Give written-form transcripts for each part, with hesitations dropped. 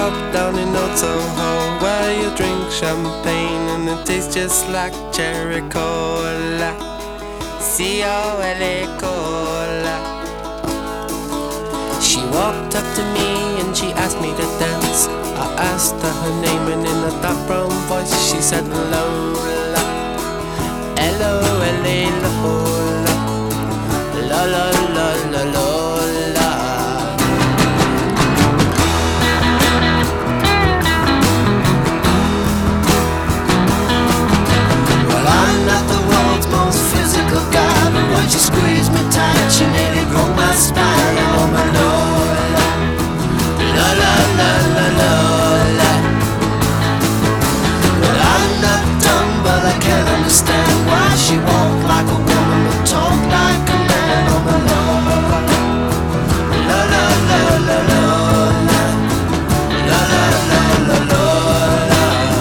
pub down in Old Soho, where you drink champagne and it tastes just like cherry cola. C-O-L-A cola. She walked up to me and she asked me to dance. I asked her her name and in a dark brown voice she said Lola. L-O-L-A Lola. La la la la Lola. Well, I'm not the world's most physical guy, but when she squeezed me tight she nearly broke my spine. Oh my Lola. La la la la Lola. Well, I'm not dumb, but I can't understand why she walked like a woman but talked like a man. Oh my Lola. La la la la Lola. La la la la Lola.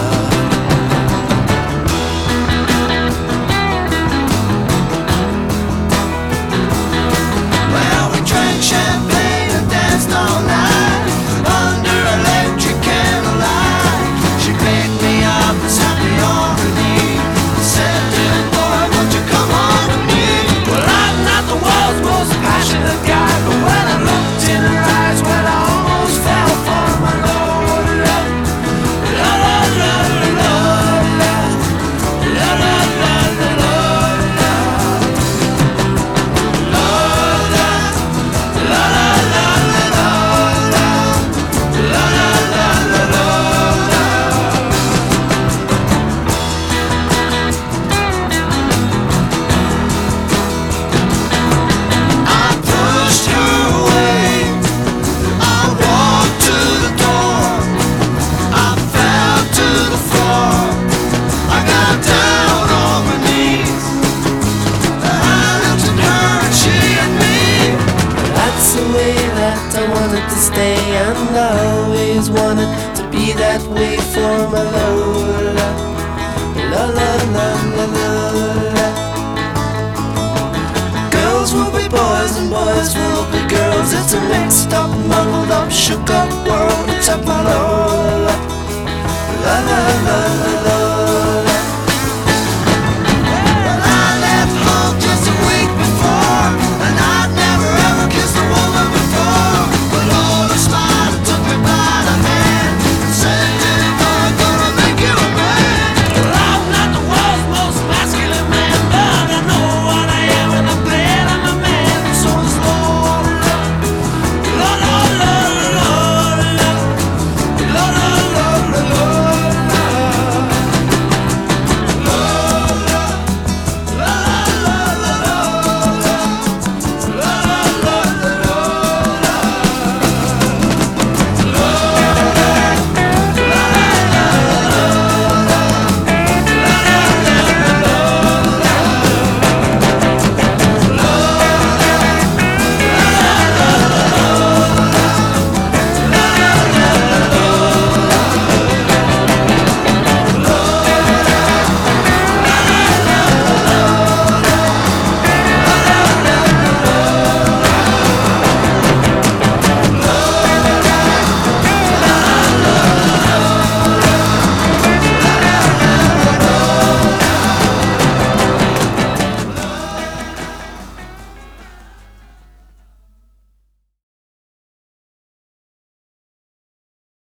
Well, we drank champagne and danced all night under electric candlelight. She picked me up and sat me on her knee, said, "Dear boy, won't you come on to me?" Well, I'm not the world's most passionate guy, but when I looked in her eyes, well, I almost fell for my Lola. La la la la Lola. La la la la Lola. Lola. La la la la Lola. La la la la Lola. I pushed her away. I walked to the door. I fell to the floor. I got down on my knees. I looked at her and she at me. That's the way that I wanted to stay, and I always wanted to be that way for my Lola. La la la la Lola. Girls will be boys and boys will be girls. It's a mixed up, muddled up, shook up world. Except my Lola. La la la la la.